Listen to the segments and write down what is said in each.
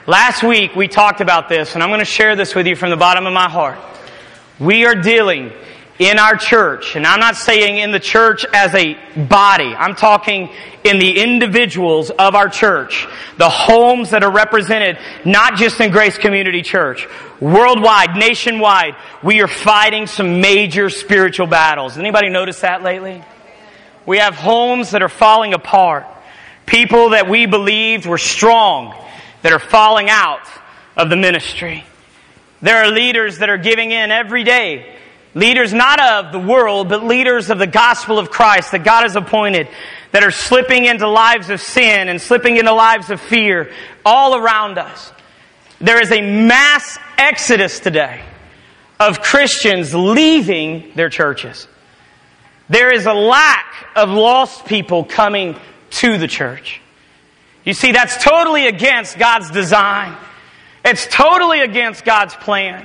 Last week we talked about this, and I'm going to share this with you from the bottom of my heart. We are dealing in our church, and I'm not saying in the church as a body. I'm talking in the individuals of our church, the homes that are represented, not just in Grace Community Church. Worldwide, nationwide, we are fighting some major spiritual battles. Anybody notice that lately? We have homes that are falling apart. People that we believed were strong that are falling out of the ministry. There are leaders that are giving in every day. Leaders not of the world, but leaders of the gospel of Christ that God has appointed, that are slipping into lives of sin and slipping into lives of fear all around us. There is a mass exodus today of Christians leaving their churches. There is a lack of lost people coming to the church. You see, that's totally against God's design. It's totally against God's plan.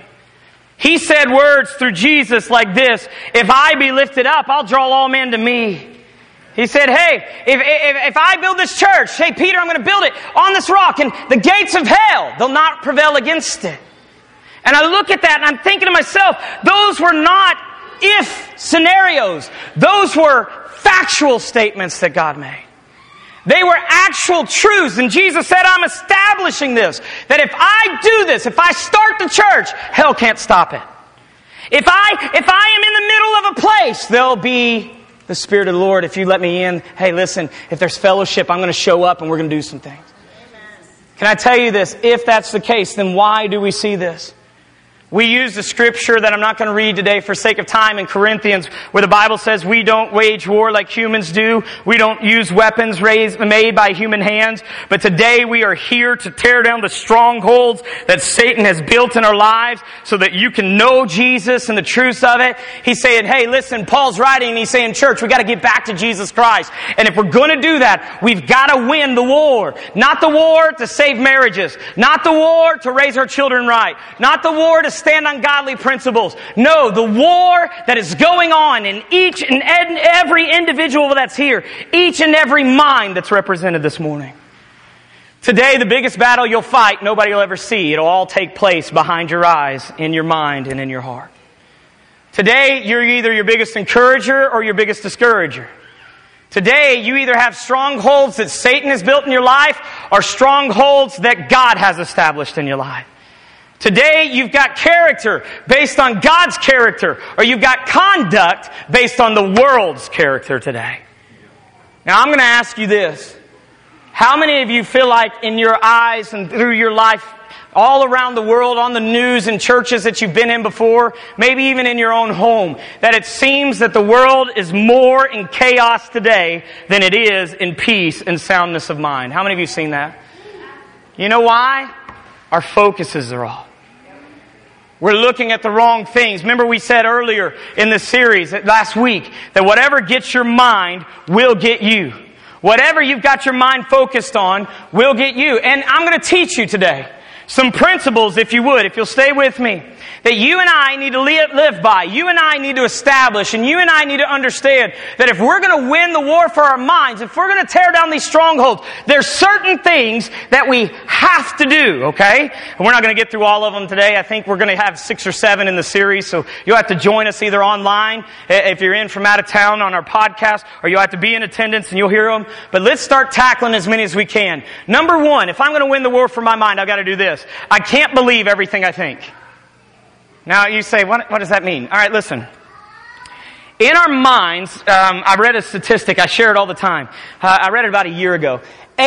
He said words through Jesus like this: if I be lifted up, I'll draw all men to me. He said, hey, if I build this church, hey, Peter, I'm going to build it on this rock, and the gates of hell, they'll not prevail against it. And I look at that and I'm thinking to myself, those were not if scenarios. Those were factual statements that God made. They were actual truths. And Jesus said, I'm establishing this. That if I do this, if I start the church, hell can't stop it. If I am in the middle of a place, there'll be the Spirit of the Lord. If you let me in, hey, listen, if there's fellowship, I'm going to show up and we're going to do some things. Amen. Can I tell you this? If that's the case, then why do we see this? We use the scripture that I'm not going to read today for sake of time in Corinthians, where the Bible says we don't wage war like humans do. We don't use weapons made by human hands. But today we are here to tear down the strongholds that Satan has built in our lives so that you can know Jesus and the truths of it. He's saying, hey, listen, Paul's writing and he's saying, church, we got to get back to Jesus Christ. And if we're going to do that, we've got to win the war. Not the war to save marriages. Not the war to raise our children right. Not the war to stand on godly principles. No, the war that is going on in each and every individual that's here, each and every mind that's represented this morning. Today, the biggest battle you'll fight, nobody will ever see. It'll all take place behind your eyes, in your mind, and in your heart. Today, you're either your biggest encourager or your biggest discourager. Today, you either have strongholds that Satan has built in your life or strongholds that God has established in your life. Today, you've got character based on God's character, or you've got conduct based on the world's character today. Now, I'm going to ask you this. How many of you feel like in your eyes and through your life, all around the world, on the news, in churches that you've been in before, maybe even in your own home, that it seems that the world is more in chaos today than it is in peace and soundness of mind? How many of you have seen that? You know why? Our focuses are off. We're looking at the wrong things. Remember we said earlier in this series, last week, that whatever gets your mind will get you. Whatever you've got your mind focused on will get you. And I'm going to teach you today some principles, if you would, if you'll stay with me, that you and I need to live by. You and I need to establish, and you and I need to understand that if we're going to win the war for our minds, if we're going to tear down these strongholds, there's certain things that we have to do, okay? And we're not going to get through all of them today. I think we're going to have 6 or 7 in the series, so you'll have to join us either online, if you're in from out of town on our podcast, or you'll have to be in attendance and you'll hear them. But let's start tackling as many as we can. Number 1, if I'm going to win the war for my mind, I've got to do this. I can't believe everything I think. Now you say, what does that mean? All right, listen. In our minds, I read a statistic, I share it all the time. I read it about a year ago.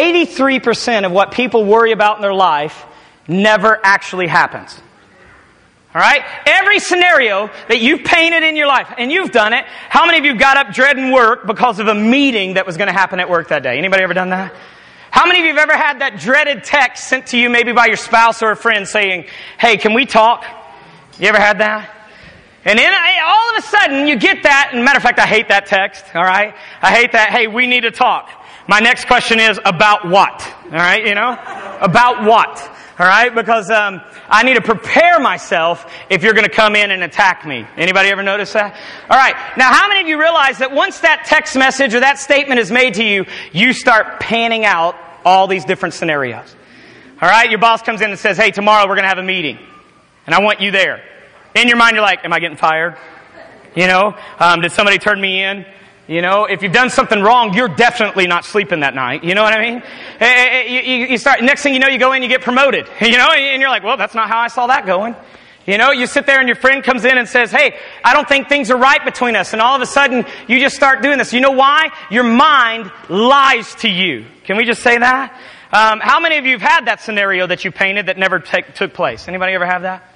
83% of what people worry about in their life never actually happens. All right? Every scenario that you've painted in your life, and you've done it, how many of you got up dreading work because of a meeting that was going to happen at work that day? Anybody ever done that? How many of you have ever had that dreaded text sent to you maybe by your spouse or a friend saying, hey, can we talk? You ever had that? And then all of a sudden you get that, and matter of fact, I hate that text, all right? I hate that, hey, we need to talk. My next question is, about what? All right, you know? About what? All right? Because I need to prepare myself if you're going to come in and attack me. Anybody ever notice that? All right. Now, how many of you realize that once that text message or that statement is made to you, you start panning out all these different scenarios? All right? Your boss comes in and says, hey, tomorrow we're going to have a meeting. And I want you there. In your mind, you're like, am I getting fired? You know? Did somebody turn me in? You know, if you've done something wrong, you're definitely not sleeping that night. You know what I mean? You start, next thing you know, you go in, you get promoted. You know, and you're like, well, that's not how I saw that going. You know, you sit there and your friend comes in and says, hey, I don't think things are right between us. And all of a sudden, you just start doing this. You know why? Your mind lies to you. Can we just say that? How many of you have had that scenario that you painted that never took place? Anybody ever have that?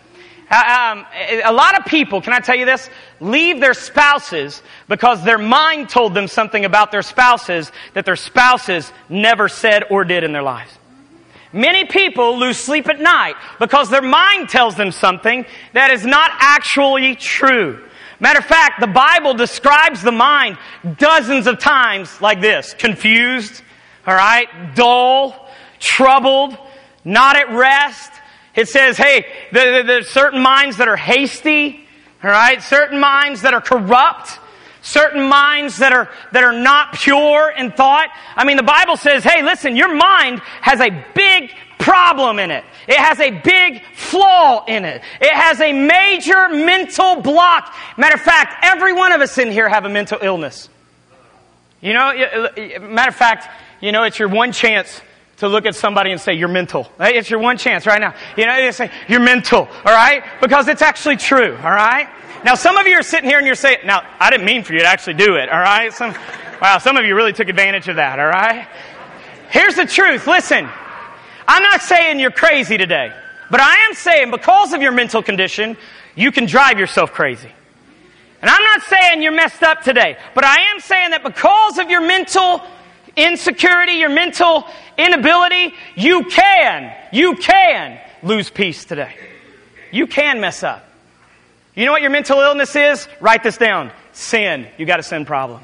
A lot of people, can I tell you this, leave their spouses because their mind told them something about their spouses that their spouses never said or did in their lives. Many people lose sleep at night because their mind tells them something that is not actually true. Matter of fact, the Bible describes the mind dozens of times like this: confused, all right, dull, troubled, not at rest. It says, hey, there's certain minds that are hasty, all right? Certain minds that are corrupt, certain minds that are not pure in thought. I mean, the Bible says, hey, listen, your mind has a big problem in it. It has a big flaw in it. It has a major mental block. Matter of fact, every one of us in here have a mental illness. You know, matter of fact, you know, it's your one chance to look at somebody and say, you're mental. It's your one chance right now. You know, you say, you're mental, all right? Because it's actually true, all right? Now, some of you are sitting here and you're saying, now, I didn't mean for you to actually do it, all right? Some of you really took advantage of that, all right? Here's the truth. Listen, I'm not saying you're crazy today, but I am saying because of your mental condition, you can drive yourself crazy. And I'm not saying you're messed up today, but I am saying that because of your mental insecurity, your mental inability, you can lose peace today. You can mess up. You know what your mental illness is? Write this down. Sin. You got a sin problem.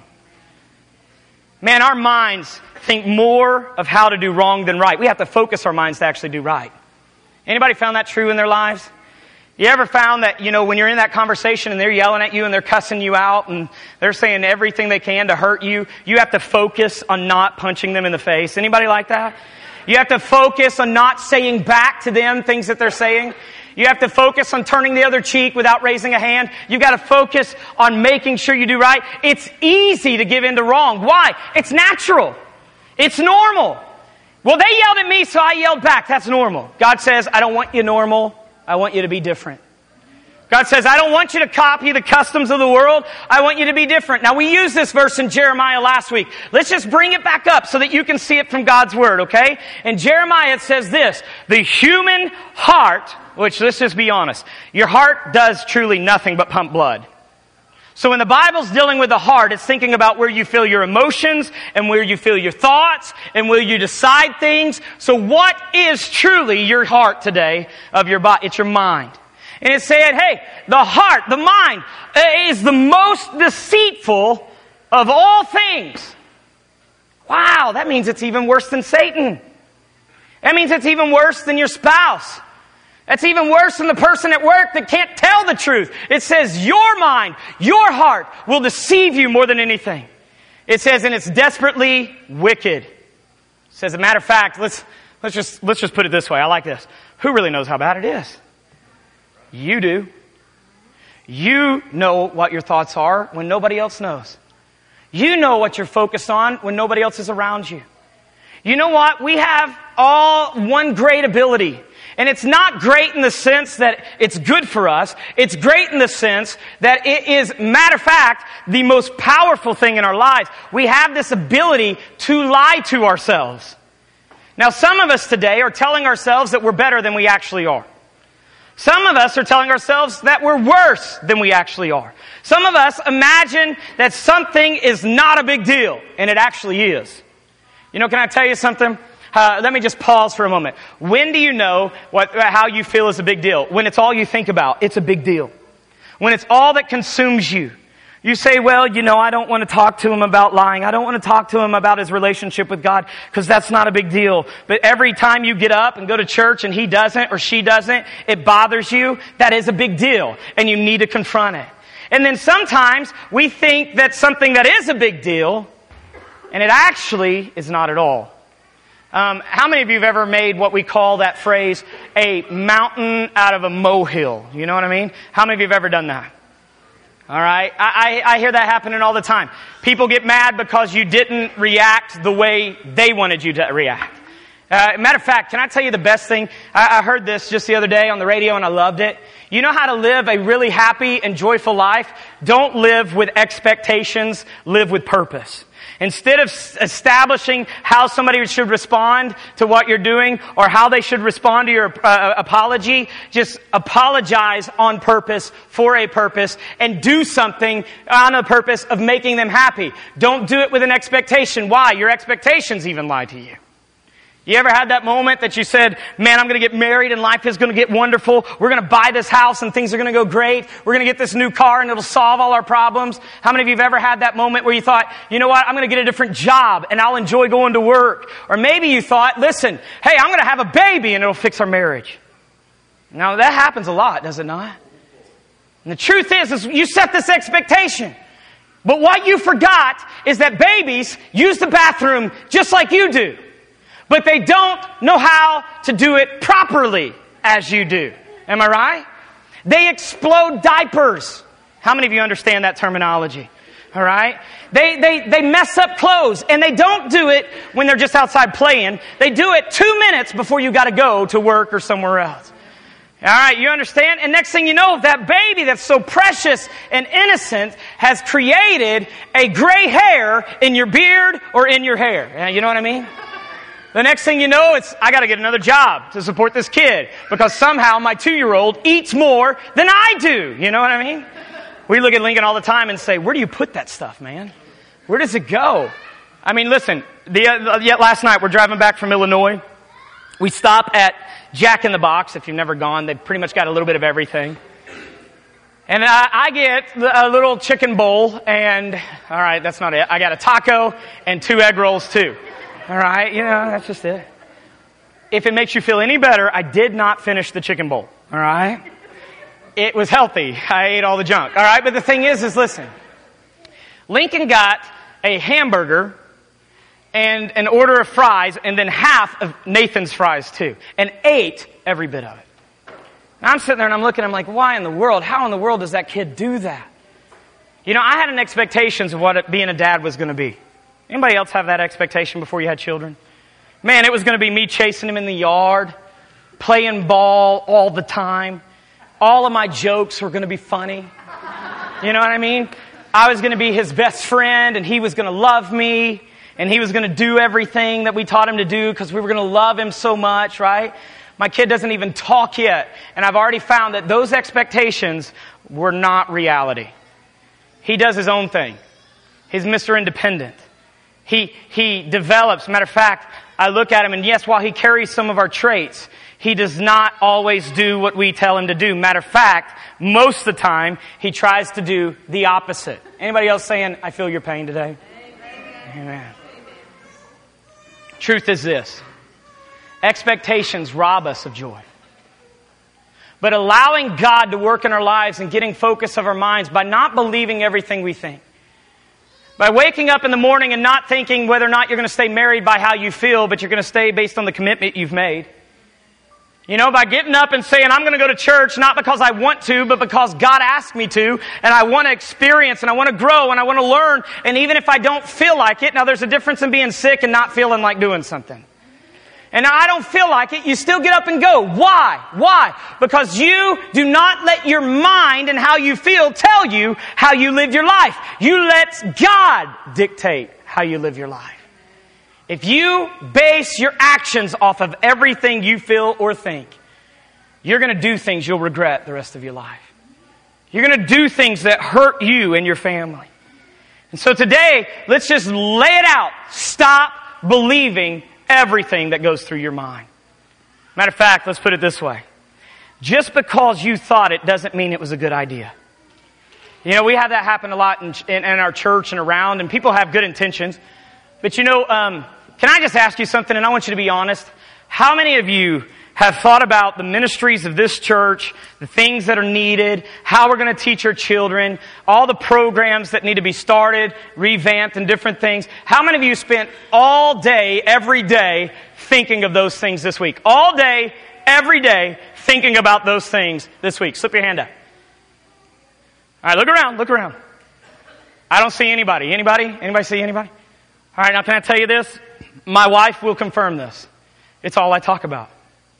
Man, our minds think more of how to do wrong than right. We have to focus our minds to actually do right. Anybody found that true in their lives? You ever found that, you know, when you're in that conversation and they're yelling at you and they're cussing you out and they're saying everything they can to hurt you, you have to focus on not punching them in the face? Anybody like that? You have to focus on not saying back to them things that they're saying. You have to focus on turning the other cheek without raising a hand. You got to focus on making sure you do right. It's easy to give in to wrong. Why? It's natural. It's normal. Well, they yelled at me, so I yelled back. That's normal. God says, I don't want you normal. I want you to be different. God says, I don't want you to copy the customs of the world. I want you to be different. Now, we used this verse in Jeremiah last week. Let's just bring it back up so that you can see it from God's Word, okay? In Jeremiah, it says this: the human heart, which, let's just be honest, your heart does truly nothing but pump blood. So when the Bible's dealing with the heart, it's thinking about where you feel your emotions and where you feel your thoughts and where you decide things. So what is truly your heart today of your body? It's your mind. And it said, hey, the heart, the mind, is the most deceitful of all things. Wow, that means it's even worse than Satan. That means it's even worse than your spouse. That's even worse than the person at work that can't tell the truth. It says your mind, your heart will deceive you more than anything. It says, and it's desperately wicked. It says, as a matter of fact, let's just put it this way. I like this. Who really knows how bad it is? You do. You know what your thoughts are when nobody else knows. You know what you're focused on when nobody else is around you. You know what? We have all one great ability. And it's not great in the sense that it's good for us. It's great in the sense that it is, matter of fact, the most powerful thing in our lives. We have this ability to lie to ourselves. Now, some of us today are telling ourselves that we're better than we actually are. Some of us are telling ourselves that we're worse than we actually are. Some of us imagine that something is not a big deal, and it actually is. You know, can I tell you something? Let me just pause for a moment. When do you know how you feel is a big deal? When it's all you think about, it's a big deal. When it's all that consumes you. You say, well, you know, I don't want to talk to him about lying. I don't want to talk to him about his relationship with God because that's not a big deal. But every time you get up and go to church and he doesn't or she doesn't, it bothers you. That is a big deal and you need to confront it. And then sometimes we think that something that is a big deal and it actually is not at all. How many of you have ever made what we call that phrase, a mountain out of a molehill? You know what I mean? How many of you have ever done that? All right? I hear that happening all the time. People get mad because you didn't react the way they wanted you to react. Matter of fact, can I tell you the best thing? I heard this just the other day on the radio and I loved it. You know how to live a really happy and joyful life? Don't live with expectations, live with purpose. Instead of establishing how somebody should respond to what you're doing or how they should respond to your apology, just apologize on purpose, for a purpose, and do something on a purpose of making them happy. Don't do it with an expectation. Why? Your expectations even lie to you. You ever had that moment that you said, man, I'm going to get married and life is going to get wonderful. We're going to buy this house and things are going to go great. We're going to get this new car and it'll solve all our problems. How many of you have ever had that moment where you thought, you know what, I'm going to get a different job and I'll enjoy going to work? Or maybe you thought, listen, hey, I'm going to have a baby and it'll fix our marriage. Now that happens a lot, does it not? And the truth is you set this expectation. But what you forgot is that babies use the bathroom just like you do. But they don't know how to do it properly as you do. Am I right? They explode diapers. How many of you understand that terminology? All right? They mess up clothes. And they don't do it when they're just outside playing. They do it 2 minutes before you got to go to work or somewhere else. All right, you understand? And next thing you know, that baby that's so precious and innocent has created a gray hair in your beard or in your hair. You know what I mean? The next thing you know, it's, I got to get another job to support this kid because somehow my 2-year-old eats more than I do. You know what I mean? We look at Lincoln all the time and say, where do you put that stuff, man? Where does it go? I mean, listen, yet last night we're driving back from Illinois. We stop at Jack in the Box. If you've never gone, they've pretty much got a little bit of everything. And I get a little chicken bowl and, all right, that's not it. I got a taco and 2 egg rolls too. All right, you know, that's just it. If it makes you feel any better, I did not finish the chicken bowl. All right? It was healthy. I ate all the junk. All right, but the thing is listen. Lincoln got a hamburger and an order of fries and then half of Nathan's fries too. And ate every bit of it. Now I'm sitting there and I'm looking, I'm like, why in the world? How in the world does that kid do that? You know, I had an expectations of what being a dad was going to be. Anybody else have that expectation before you had children? Man, it was going to be me chasing him in the yard, playing ball all the time. All of my jokes were going to be funny. You know what I mean? I was going to be his best friend, and he was going to love me, and he was going to do everything that we taught him to do because we were going to love him so much, right? My kid doesn't even talk yet, and I've already found that those expectations were not reality. He does his own thing. He's Mr. Independent. He develops. Matter of fact, I look at him and yes, while he carries some of our traits, he does not always do what we tell him to do. Matter of fact, most of the time, he tries to do the opposite. Anybody else saying, I feel your pain today? Amen. Truth is this. Expectations rob us of joy. But allowing God to work in our lives and getting focus of our minds by not believing everything we think. By waking up in the morning and not thinking whether or not you're going to stay married by how you feel, but you're going to stay based on the commitment you've made. You know, by getting up and saying, I'm going to go to church not because I want to, but because God asked me to, and I want to experience, and I want to grow, and I want to learn, and even if I don't feel like it, now there's a difference in being sick and not feeling like doing something. And I don't feel like it, you still get up and go. Why? Why? Because you do not let your mind and how you feel tell you how you live your life. You let God dictate how you live your life. If you base your actions off of everything you feel or think, you're going to do things you'll regret the rest of your life. You're going to do things that hurt you and your family. And so today, let's just lay it out. Stop believing everything that goes through your mind. Matter of fact, let's put it this way. Just because you thought it doesn't mean it was a good idea. You know, we have that happen a lot in our church and around, and people have good intentions. But you know, can I just ask you something, and I want you to be honest. How many of you have thought about the ministries of this church, the things that are needed, how we're going to teach our children, all the programs that need to be started, revamped, and different things. How many of you spent all day, every day, thinking of those things this week? All day, every day, thinking about those things this week. Slip your hand up. All right, look around, look around. I don't see anybody. Anybody? Anybody see anybody? All right, now can I tell you this? My wife will confirm this. It's all I talk about.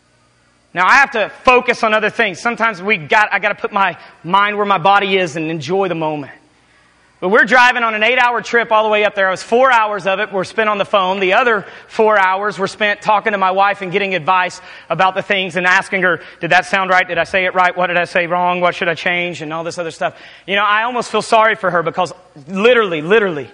Now I have to focus on other things. Sometimes I got to put my mind where my body is and enjoy the moment. But we're driving on an 8-hour trip all the way up there. It was 4 hours of it were spent on the phone. The other 4 hours were spent talking to my wife and getting advice about the things and asking her, did that sound right? Did I say it right? What did I say wrong? What should I change? And all this other stuff. You know, I almost feel sorry for her because literally,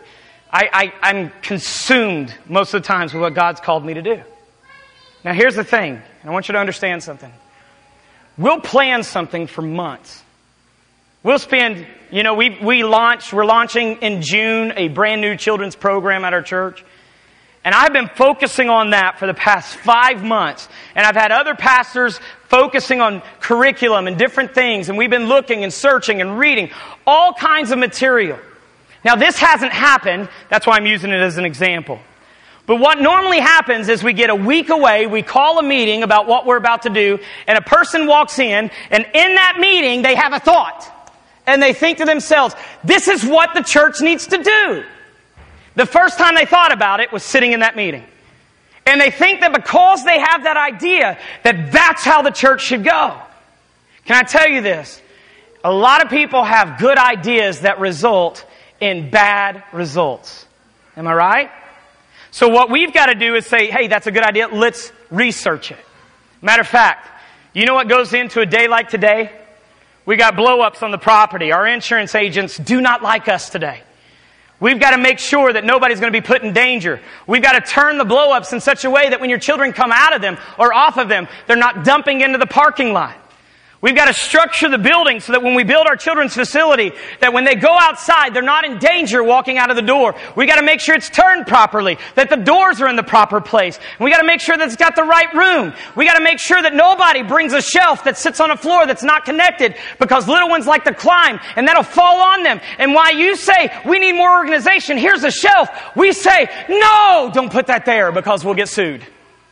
I'm consumed most of the times with what God's called me to do. Now here's the thing, and I want you to understand something. We'll plan something for months. We'll spend, we're launching in June a brand new children's program at our church. And I've been focusing on that for the past 5 months. And I've had other pastors focusing on curriculum and different things. And we've been looking and searching and reading all kinds of material. Now this hasn't happened. That's why I'm using it as an example. But what normally happens is we get a week away, we call a meeting about what we're about to do, and a person walks in, and in that meeting they have a thought. And they think to themselves, this is what the church needs to do. The first time they thought about it was sitting in that meeting. And they think that because they have that idea, that that's how the church should go. Can I tell you this? A lot of people have good ideas that result in bad results. Am I right? So what we've got to do is say, hey, that's a good idea. Let's research it. Matter of fact, you know what goes into a day like today? We got blow-ups on the property. Our insurance agents do not like us today. We've got to make sure that nobody's going to be put in danger. We've got to turn the blow-ups in such a way that when your children come out of them or off of them, they're not dumping into the parking lot. We've got to structure the building so that when we build our children's facility, that when they go outside, they're not in danger walking out of the door. We've got to make sure it's turned properly, that the doors are in the proper place. And we got to make sure that it's got the right room. We got to make sure that nobody brings a shelf that sits on a floor that's not connected, because little ones like to climb and that'll fall on them. And while you say, we need more organization, here's a shelf, we say, no, don't put that there because we'll get sued.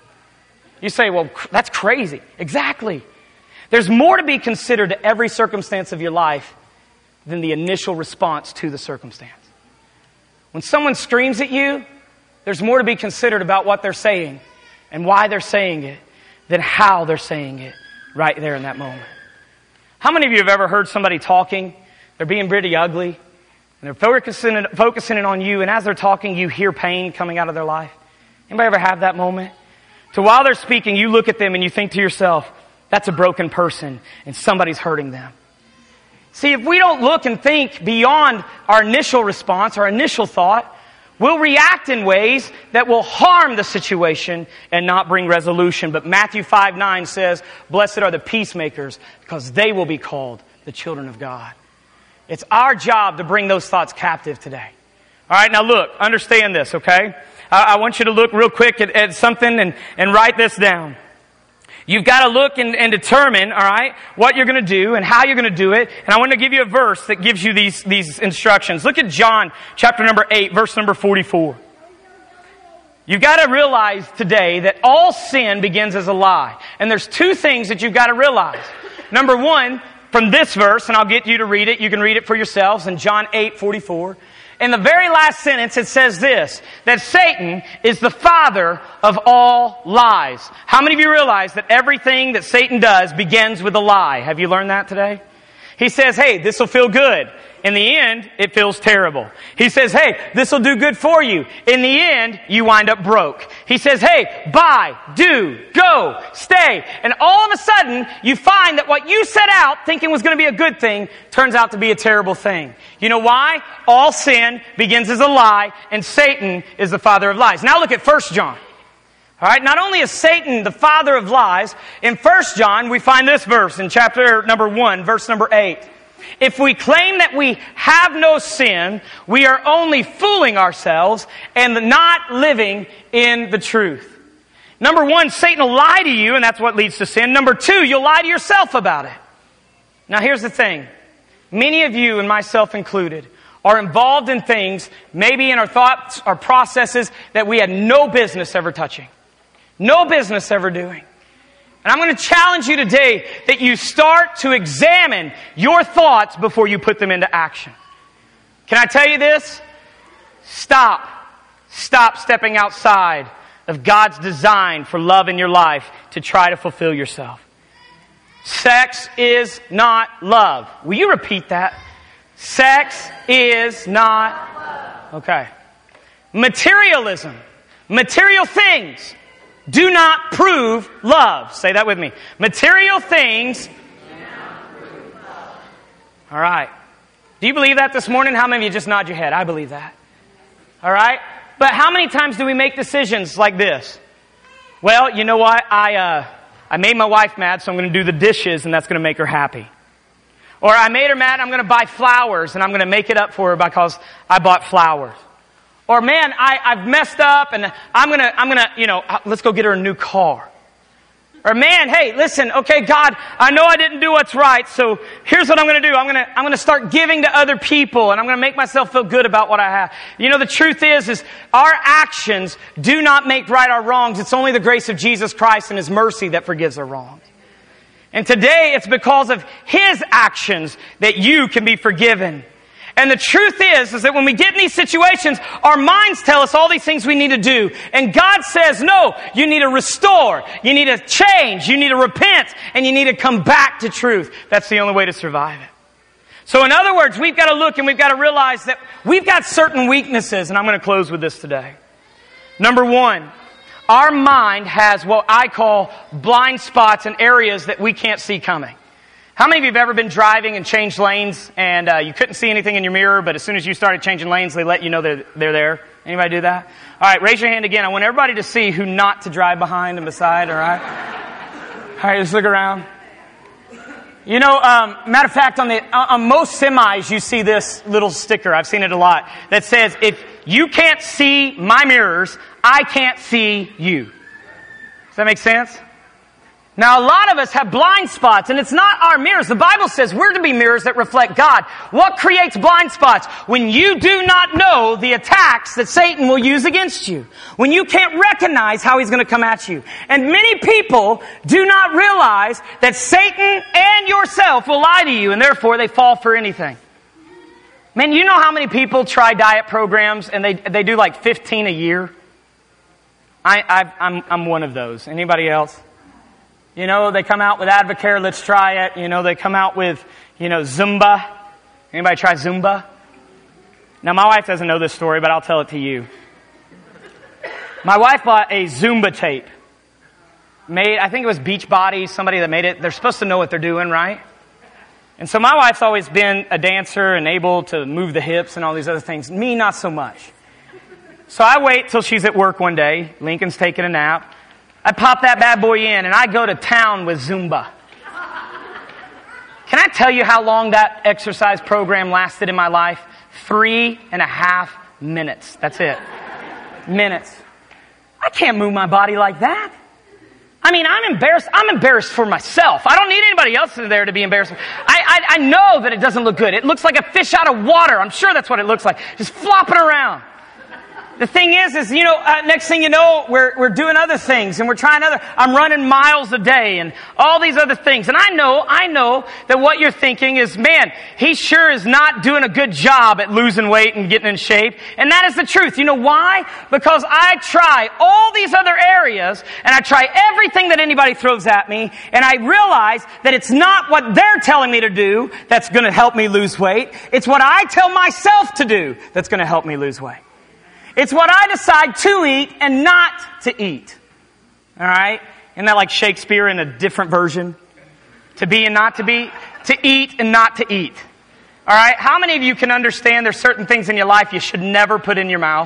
You say, well, that's crazy. Exactly. There's more to be considered to every circumstance of your life than the initial response to the circumstance. When someone screams at you, there's more to be considered about what they're saying and why they're saying it than how they're saying it right there in that moment. How many of you have ever heard somebody talking, they're being pretty ugly, and they're focusing it on you, and as they're talking, you hear pain coming out of their life? Anybody ever have that moment? So while they're speaking, you look at them and you think to yourself, that's a broken person, and somebody's hurting them. See, if we don't look and think beyond our initial response, our initial thought, we'll react in ways that will harm the situation and not bring resolution. But Matthew 5:9 says, blessed are the peacemakers, because they will be called the children of God. It's our job to bring those thoughts captive today. All right, now look, understand this, okay? I want you to look real quick at something and write this down. You've got to look and determine, all right, what you're going to do and how you're going to do it. And I want to give you a verse that gives you these instructions. Look at John chapter number 8, verse number 44. You've got to realize today that all sin begins as a lie. And there's two things that you've got to realize. Number one, from this verse, and I'll get you to read it. You can read it for yourselves in John 8:44. In the very last sentence, it says this, that Satan is the father of all lies. How many of you realize that everything that Satan does begins with a lie? Have you learned that today? He says, hey, this will feel good. In the end, it feels terrible. He says, hey, this will do good for you. In the end, you wind up broke. He says, hey, buy, do, go, stay. And all of a sudden, you find that what you set out thinking was going to be a good thing turns out to be a terrible thing. You know why? All sin begins as a lie, and Satan is the father of lies. Now look at 1 John. All right, not only is Satan the father of lies, in 1 John we find this verse in chapter number 1, verse number 8. If we claim that we have no sin, we are only fooling ourselves and not living in the truth. Number one, Satan will lie to you, and that's what leads to sin. Number two, you'll lie to yourself about it. Now here's the thing. Many of you, and myself included, are involved in things, maybe in our thoughts, our processes, that we had no business ever touching. No business ever doing. And I'm going to challenge you today that you start to examine your thoughts before you put them into action. Can I tell you this? Stop. Stop stepping outside of God's design for love in your life to try to fulfill yourself. Sex is not love. Will you repeat that? Sex is not love. Okay. Materialism. Material things do not prove love. Say that with me. Material things do not prove love. All right. Do you believe that this morning? How many of you just nod your head? I believe that. All right. But how many times do we make decisions like this? Well, you know what? I made my wife mad, so I'm going to do the dishes, and that's going to make her happy. Or I made her mad, I'm going to buy flowers, and I'm going to make it up for her because I bought flowers. Or man, I've messed up, and I'm gonna, let's go get her a new car. Or man, hey, listen, okay, God, I know I didn't do what's right, so here's what I'm going to do. I'm going to start giving to other people, and I'm going to make myself feel good about what I have. You know, the truth is our actions do not make right our wrongs. It's only the grace of Jesus Christ and His mercy that forgives our wrongs. And today, it's because of His actions that you can be forgiven. And the truth is that when we get in these situations, our minds tell us all these things we need to do. And God says, no, you need to restore, you need to change, you need to repent, and you need to come back to truth. That's the only way to survive it. So in other words, we've got to look and we've got to realize that we've got certain weaknesses, and I'm going to close with this today. Number one, our mind has what I call blind spots in areas that we can't see coming. How many of you have ever been driving and changed lanes and you couldn't see anything in your mirror, but as soon as you started changing lanes, they let you know they're there? Anybody do that? All right, raise your hand again. I want everybody to see who not to drive behind and beside, all right? All right, let's look around. You know, matter of fact, on most semis, you see this little sticker. I've seen it a lot that says, if you can't see my mirrors, I can't see you. Does that make sense? Now, a lot of us have blind spots, and it's not our mirrors. The Bible says we're to be mirrors that reflect God. What creates blind spots? When you do not know the attacks that Satan will use against you. When you can't recognize how he's going to come at you. And many people do not realize that Satan and yourself will lie to you, and therefore they fall for anything. Man, you know how many people try diet programs, and they do like 15 a year? I'm one of those. Anybody else? You know, they come out with Advocare, let's try it. You know, they come out with, Zumba. Anybody try Zumba? Now, my wife doesn't know this story, but I'll tell it to you. My wife bought a Zumba tape. I think it was Beachbody, somebody that made it. They're supposed to know what they're doing, right? And so my wife's always been a dancer and able to move the hips and all these other things. Me, not so much. So I wait till she's at work one day. Lincoln's taking a nap. I pop that bad boy in and I go to town with Zumba. Can I tell you how long that exercise program lasted in my life? 3.5 minutes. That's it. Minutes. I can't move my body like that. I mean, I'm embarrassed. I'm embarrassed for myself. I don't need anybody else there to be embarrassed. I know that it doesn't look good. It looks like a fish out of water. I'm sure that's what it looks like. Just flopping around. The thing is next thing you know, we're doing other things and we're trying I'm running miles a day and all these other things. And I know that what you're thinking is, man, he sure is not doing a good job at losing weight and getting in shape. And that is the truth. You know why? Because I try all these other areas and I try everything that anybody throws at me, and I realize that it's not what they're telling me to do that's going to help me lose weight. It's what I tell myself to do that's going to help me lose weight. It's what I decide to eat and not to eat. All right? Isn't that like Shakespeare in a different version? To be and not to be? To eat and not to eat. All right? How many of you can understand there's certain things in your life you should never put in your mouth?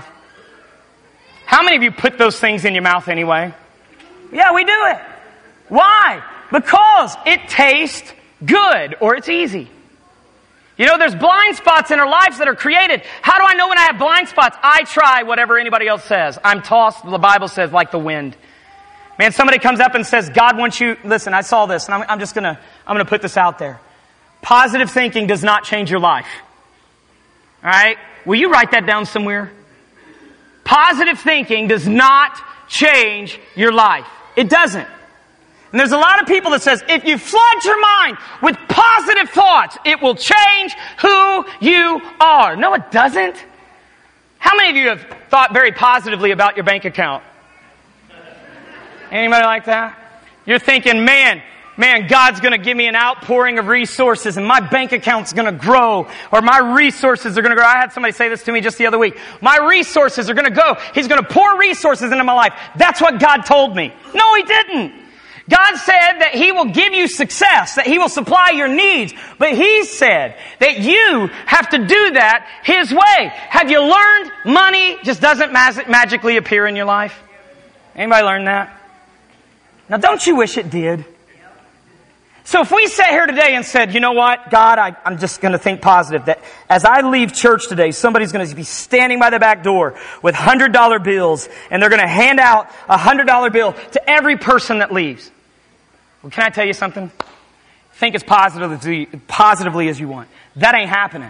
How many of you put those things in your mouth anyway? Yeah, we do it. Why? Because it tastes good or it's easy. You know, there's blind spots in our lives that are created. How do I know when I have blind spots? I try whatever anybody else says. I'm tossed, the Bible says, like the wind. Man, somebody comes up and says, God wants you, listen, I saw this, and I'm going to put this out there. Positive thinking does not change your life. All right? Will you write that down somewhere? Positive thinking does not change your life. It doesn't. And there's a lot of people that says, if you flood your mind with positive thoughts, it will change who you are. No, it doesn't. How many of you have thought very positively about your bank account? Anybody like that? You're thinking, man, God's going to give me an outpouring of resources and my bank account's going to grow, or my resources are going to grow. I had somebody say this to me just the other week. My resources are going to go. He's going to pour resources into my life. That's what God told me. No, He didn't. God said that He will give you success, that He will supply your needs. But He said that you have to do that His way. Have you learned money just doesn't magically appear in your life? Anybody learn that? Now, don't you wish it did? So if we sat here today and said, you know what, God, I'm just going to think positive, that as I leave church today, somebody's going to be standing by the back door with $100 bills, and they're going to hand out a $100 bill to every person that leaves. Well, can I tell you something? Think as positively as you want. That ain't happening.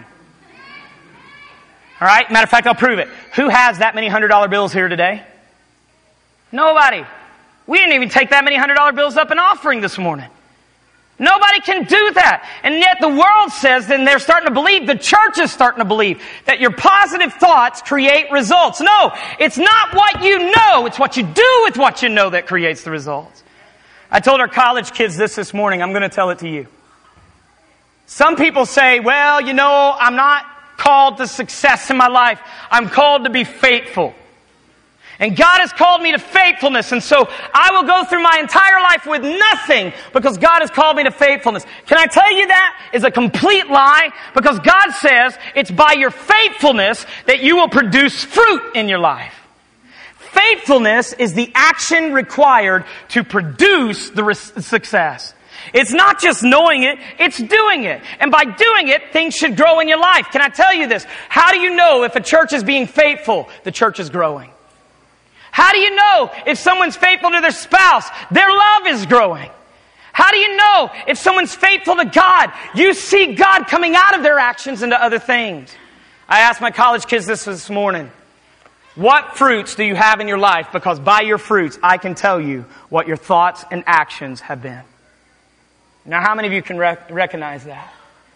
All right? Matter of fact, I'll prove it. Who has that many $100 bills here today? Nobody. We didn't even take that many $100 bills up in offering this morning. Nobody can do that. And yet the world says, then they're starting to believe, the church is starting to believe, that your positive thoughts create results. No, it's not what you know, it's what you do with what you know that creates the results. I told our college kids this morning, I'm going to tell it to you. Some people say, well, you know, I'm not called to success in my life. I'm called to be faithful. And God has called me to faithfulness, and so I will go through my entire life with nothing because God has called me to faithfulness. Can I tell you that is a complete lie? Because God says it's by your faithfulness that you will produce fruit in your life. Faithfulness is the action required to produce the success. It's not just knowing it, it's doing it. And by doing it, things should grow in your life. Can I tell you this? How do you know if a church is being faithful? The church is growing. How do you know if someone's faithful to their spouse? Their love is growing. How do you know if someone's faithful to God? You see God coming out of their actions into other things. I asked my college kids this morning. What fruits do you have in your life? Because by your fruits, I can tell you what your thoughts and actions have been. Now, how many of you can recognize that?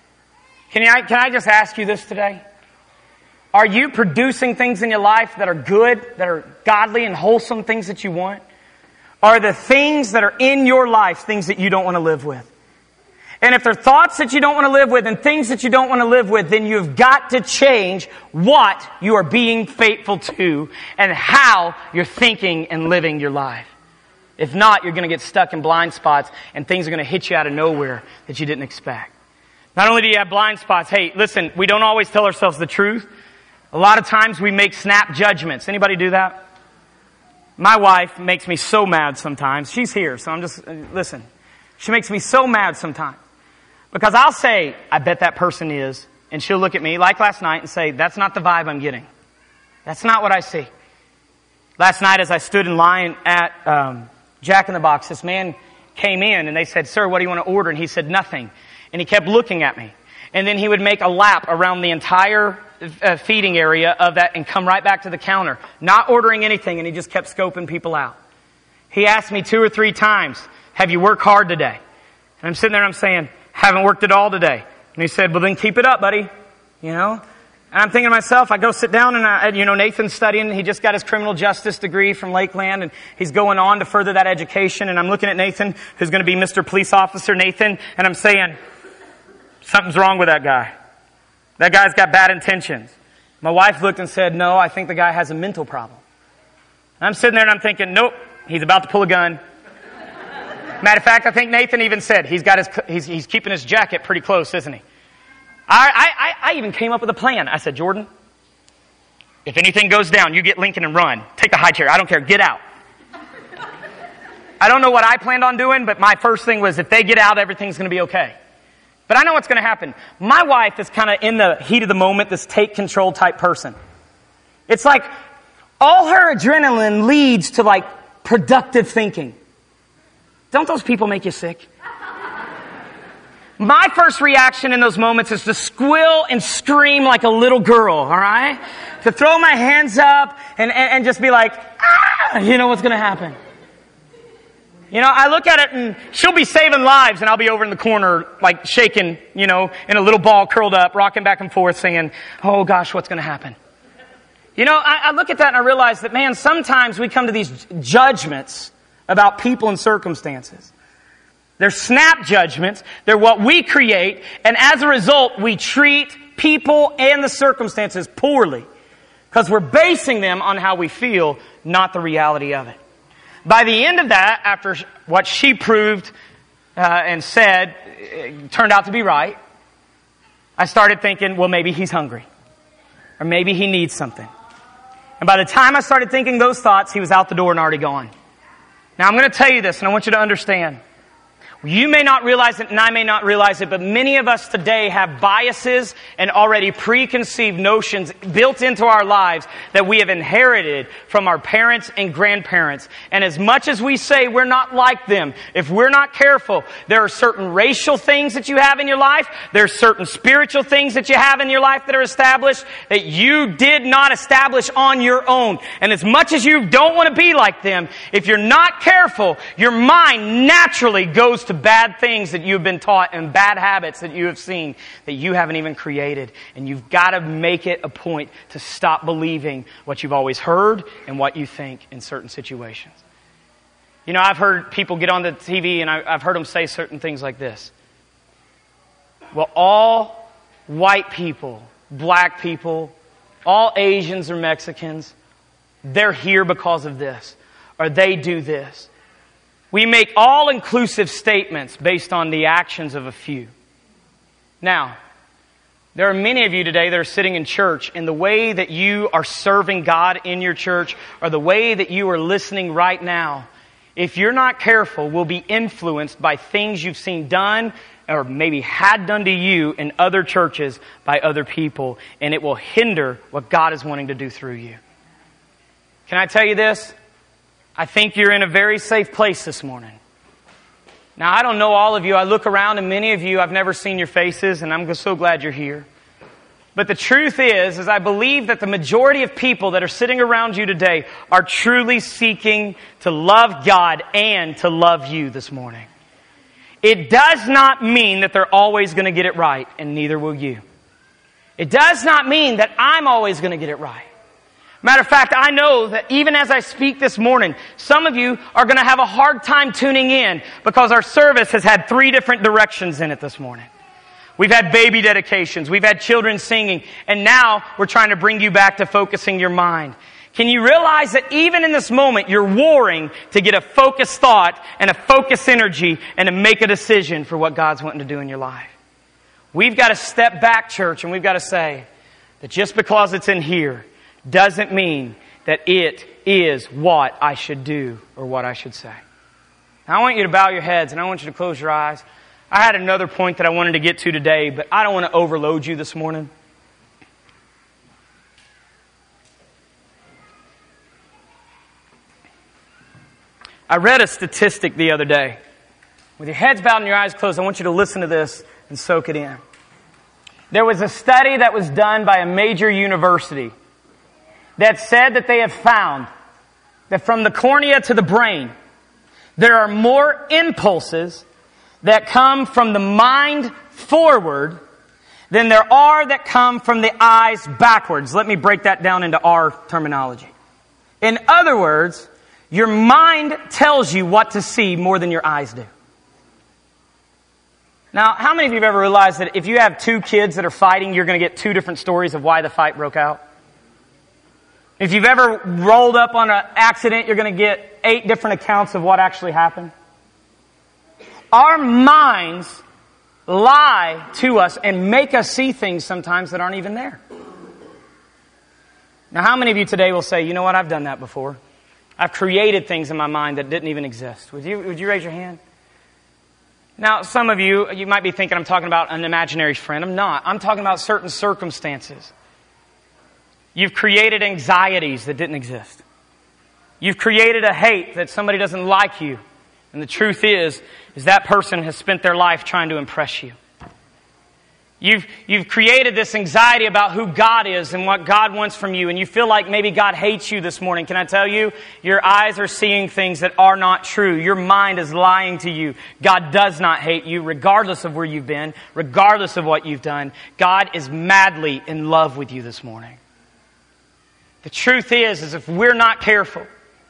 Can I just ask you this today? Are you producing things in your life that are good, that are godly and wholesome, things that you want? Are the things that are in your life things that you don't want to live with? And if they're thoughts that you don't want to live with and things that you don't want to live with, then you've got to change what you are being faithful to and how you're thinking and living your life. If not, you're going to get stuck in blind spots and things are going to hit you out of nowhere that you didn't expect. Not only do you have blind spots, hey, listen, we don't always tell ourselves the truth. A lot of times we make snap judgments. Anybody do that? My wife makes me so mad sometimes. She's here, so listen. She makes me so mad sometimes. Because I'll say, I bet that person is. And she'll look at me, like last night, and say, that's not the vibe I'm getting. That's not what I see. Last night as I stood in line at Jack in the Box, this man came in and they said, sir, what do you want to order? And he said, nothing. And he kept looking at me. And then he would make a lap around the entire feeding area of that and come right back to the counter, not ordering anything, and he just kept scoping people out. He asked me 2 or 3 times, have you worked hard today? And I'm sitting there and I'm saying, haven't worked at all today. And he said, well then keep it up, buddy. You know? And I'm thinking to myself, I go sit down and Nathan's studying, he just got his criminal justice degree from Lakeland and he's going on to further that education, and I'm looking at Nathan, who's going to be Mr. Police Officer Nathan, and I'm saying, something's wrong with that guy. That guy's got bad intentions. My wife looked and said, no, I think the guy has a mental problem. And I'm sitting there and I'm thinking, nope, he's about to pull a gun. Matter of fact, I think Nathan even said he's keeping his jacket pretty close, isn't he? I even came up with a plan. I said, Jordan, if anything goes down, you get Lincoln and run. Take the high chair. I don't care. Get out. I don't know what I planned on doing, but my first thing was if they get out, everything's going to be okay. But I know what's going to happen. My wife is kind of in the heat of the moment, this take control type person. It's like all her adrenaline leads to like productive thinking. Don't those people make you sick? My first reaction in those moments is to squeal and scream like a little girl, all right? To throw my hands up and just be like, ah! You know what's going to happen. You know, I look at it and she'll be saving lives and I'll be over in the corner like shaking, you know, in a little ball curled up, rocking back and forth saying, oh gosh, what's going to happen? You know, I look at that and I realize that, man, sometimes we come to these judgments about people and circumstances. They're snap judgments. They're what we create. And as a result, we treat people and the circumstances poorly because we're basing them on how we feel, not the reality of it. By the end of that, after what she proved and said turned out to be right, I started thinking, well, maybe he's hungry. Or maybe he needs something. And by the time I started thinking those thoughts, he was out the door and already gone. Now, I'm going to tell you this, and I want you to understand. You may not realize it, and I may not realize it, but many of us today have biases and already preconceived notions built into our lives that we have inherited from our parents and grandparents. And as much as we say we're not like them, if we're not careful, there are certain racial things that you have in your life, there are certain spiritual things that you have in your life that are established that you did not establish on your own. And as much as you don't want to be like them, if you're not careful, your mind naturally goes to bad things that you've been taught and bad habits that you have seen that you haven't even created. And you've got to make it a point to stop believing what you've always heard and what you think in certain situations. You know, I've heard people get on the TV and I've heard them say certain things like this. Well, all white people, black people, all Asians or Mexicans, they're here because of this. Or they do this. We make all-inclusive statements based on the actions of a few. Now, there are many of you today that are sitting in church, and the way that you are serving God in your church, or the way that you are listening right now, if you're not careful, will be influenced by things you've seen done, or maybe had done to you in other churches by other people, and it will hinder what God is wanting to do through you. Can I tell you this? I think you're in a very safe place this morning. Now, I don't know all of you. I look around and many of you, I've never seen your faces, and I'm so glad you're here. But the truth is I believe that the majority of people that are sitting around you today are truly seeking to love God and to love you this morning. It does not mean that they're always going to get it right, and neither will you. It does not mean that I'm always going to get it right. Matter of fact, I know that even as I speak this morning, some of you are going to have a hard time tuning in because our service has had 3 different directions in it this morning. We've had baby dedications, we've had children singing, and now we're trying to bring you back to focusing your mind. Can you realize that even in this moment, you're warring to get a focused thought and a focused energy and to make a decision for what God's wanting to do in your life? We've got to step back, church, and we've got to say that just because it's in here doesn't mean that it is what I should do or what I should say. Now, I want you to bow your heads and I want you to close your eyes. I had another point that I wanted to get to today, but I don't want to overload you this morning. I read a statistic the other day. With your heads bowed and your eyes closed, I want you to listen to this and soak it in. There was a study that was done by a major university that said that they have found that from the cornea to the brain, there are more impulses that come from the mind forward than there are that come from the eyes backwards. Let me break that down into our terminology. In other words, your mind tells you what to see more than your eyes do. Now, how many of you have ever realized that if you have 2 kids that are fighting, you're going to get 2 different stories of why the fight broke out? If you've ever rolled up on an accident, you're going to get 8 different accounts of what actually happened. Our minds lie to us and make us see things sometimes that aren't even there. Now, how many of you today will say, you know what, I've done that before. I've created things in my mind that didn't even exist. Would you raise your hand? Now, some of you might be thinking I'm talking about an imaginary friend. I'm not. I'm talking about certain circumstances. You've created anxieties that didn't exist. You've created a hate that somebody doesn't like you And the truth is that person has spent their life trying to impress you. You've created this anxiety about who God is and what God wants from you, and you feel like maybe God hates you this morning. Can I tell you? Your eyes are seeing things that are not true. Your mind is lying to you. God does not hate you, regardless of where you've been, regardless of what you've done. God is madly in love with you this morning. The truth is if we're not careful,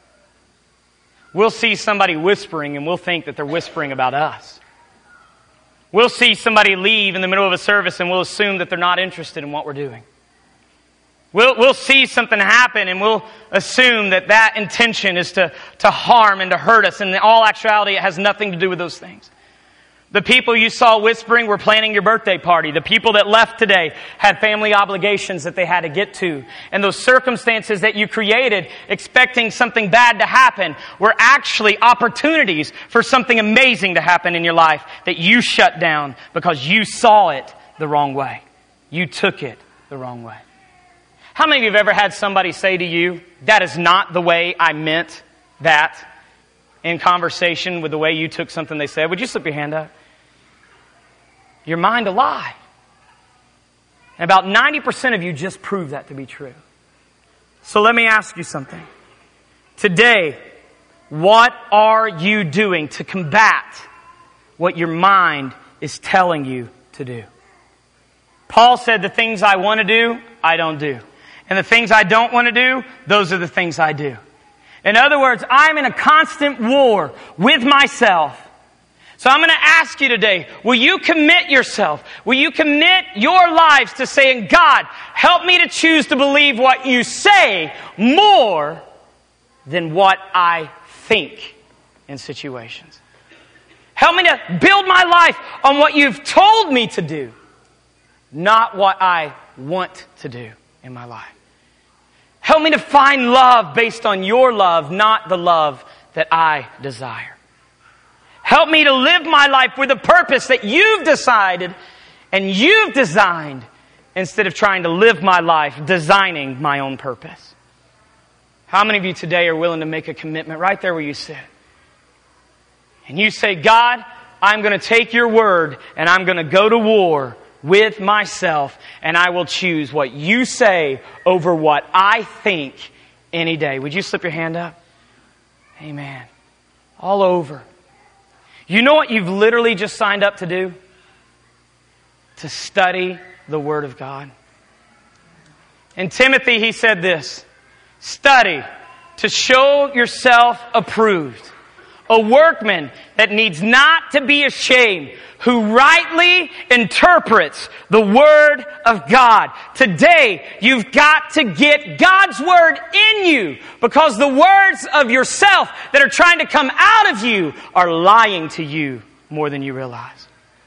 we'll see somebody whispering and we'll think that they're whispering about us. We'll see somebody leave in the middle of a service and we'll assume that they're not interested in what we're doing. We'll see something happen and we'll assume that intention is to harm and to hurt us. And in all actuality, it has nothing to do with those things. The people you saw whispering were planning your birthday party. The people that left today had family obligations that they had to get to. And those circumstances that you created expecting something bad to happen were actually opportunities for something amazing to happen in your life that you shut down because you saw it the wrong way. You took it the wrong way. How many of you have ever had somebody say to you, that is not the way I meant that, in conversation with the way you took something they said? Would you slip your hand up? Your mind a lie. And about 90% of you just prove that to be true. So let me ask you something. Today, what are you doing to combat what your mind is telling you to do? Paul said, the things I want to do, I don't do. And the things I don't want to do, those are the things I do. In other words, I'm in a constant war with myself. So I'm going to ask you today, will you commit yourself? Will you commit your lives to saying, God, help me to choose to believe what you say more than what I think in situations. Help me to build my life on what you've told me to do, not what I want to do in my life. Help me to find love based on your love, not the love that I desire. Help me to live my life with a purpose that you've decided and you've designed instead of trying to live my life designing my own purpose. How many of you today are willing to make a commitment right there where you sit? And you say, God, I'm going to take your word and I'm going to go to war with myself and I will choose what you say over what I think any day. Would you slip your hand up? Amen. All over. You know what you've literally just signed up to do? To study the Word of God. In Timothy, he said this, study to show yourself approved, a workman that needs not to be ashamed, who rightly interprets the Word of God. Today, you've got to get God's Word in you because the words of yourself that are trying to come out of you are lying to you more than you realize.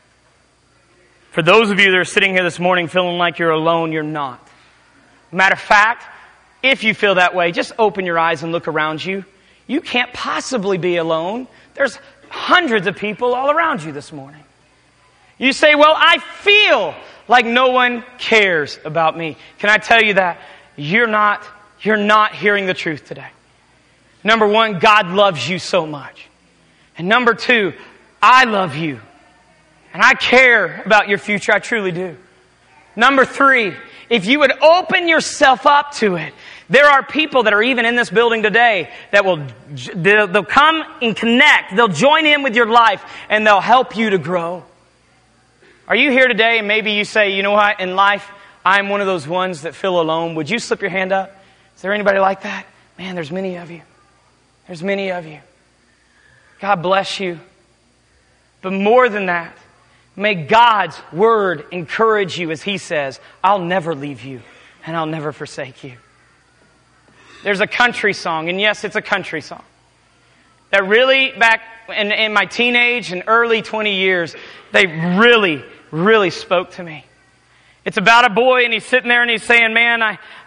For those of you that are sitting here this morning feeling like you're alone, you're not. Matter of fact, if you feel that way, just open your eyes and look around you. You can't possibly be alone. There's hundreds of people all around you this morning. You say, well, I feel like no one cares about me. Can I tell you that? You're not hearing the truth today. Number one, God loves you so much. And number two, I love you. And I care about your future. I truly do. Number three, if you would open yourself up to it, there are people that are even in this building today that they'll come and connect. They'll join in with your life and they'll help you to grow. Are you here today and maybe you say, you know what, in life, I'm one of those ones that feel alone. Would you slip your hand up? Is there anybody like that? Man, there's many of you. There's many of you. God bless you. But more than that, may God's Word encourage you as He says, I'll never leave you and I'll never forsake you. There's a country song, and yes, it's a country song, that really back in my teenage and early 20 years, they really spoke to me. It's about a boy and he's sitting there and he's saying, man,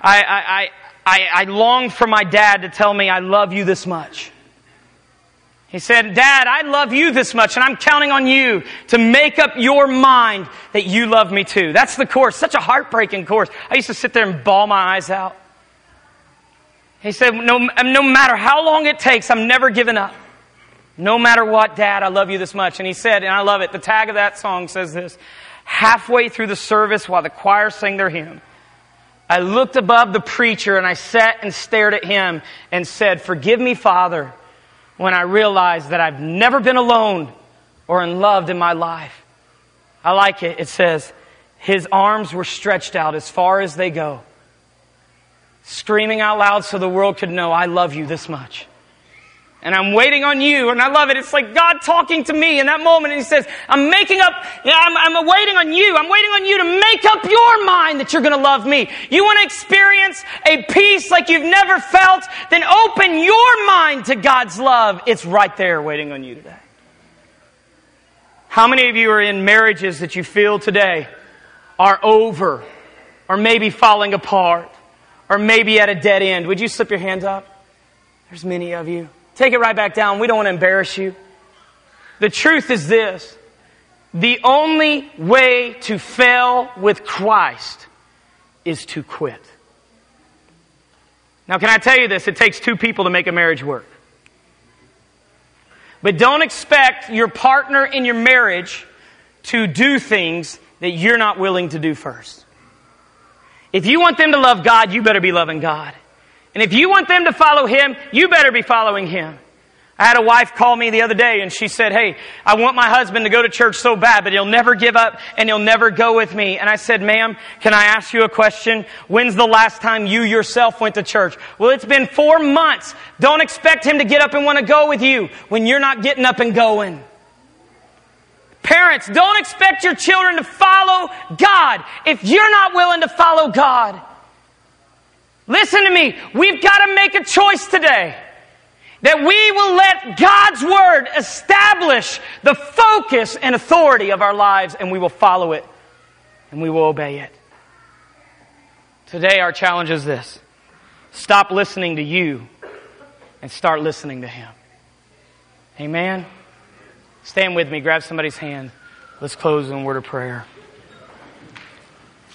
I long for my dad to tell me I love you this much. He said, Dad, I love you this much and I'm counting on you to make up your mind that you love me too. That's the chorus, such a heartbreaking chorus. I used to sit there and bawl my eyes out. He said, no matter how long it takes, I'm never giving up. No matter what, Dad, I love you this much. And he said, and I love it, the tag of that song says this: halfway through the service while the choir sang their hymn, I looked above the preacher and I sat and stared at him and said, forgive me, Father, when I realized that I've never been alone or unloved in my life. I like it. It says, his arms were stretched out as far as they go, screaming out loud so the world could know I love you this much. And I'm waiting on you. And I love it. It's like God talking to me in that moment. And He says, I'm waiting on you. I'm waiting on you to make up your mind that you're going to love me. You want to experience a peace like you've never felt? Then open your mind to God's love. It's right there waiting on you today. How many of you are in marriages that you feel today are over, or maybe falling apart, or maybe at a dead end? Would you slip your hands up? There's many of you. Take it right back down. We don't want to embarrass you. The truth is this: the only way to fail with Christ is to quit. Now, can I tell you this? It takes two people to make a marriage work. But don't expect your partner in your marriage to do things that you're not willing to do first. If you want them to love God, you better be loving God. And if you want them to follow Him, you better be following Him. I had a wife call me the other day and she said, hey, I want my husband to go to church so bad, but he'll never give up and he'll never go with me. And I said, ma'am, can I ask you a question? When's the last time you yourself went to church? Well, it's been 4 months. Don't expect him to get up and want to go with you when you're not getting up and going. Parents, don't expect your children to follow God if you're not willing to follow God. Listen to me. We've got to make a choice today that we will let God's Word establish the focus and authority of our lives, and we will follow it and we will obey it. Today our challenge is this: stop listening to you and start listening to Him. Amen? Stand with me. Grab somebody's hand. Let's close in a word of prayer.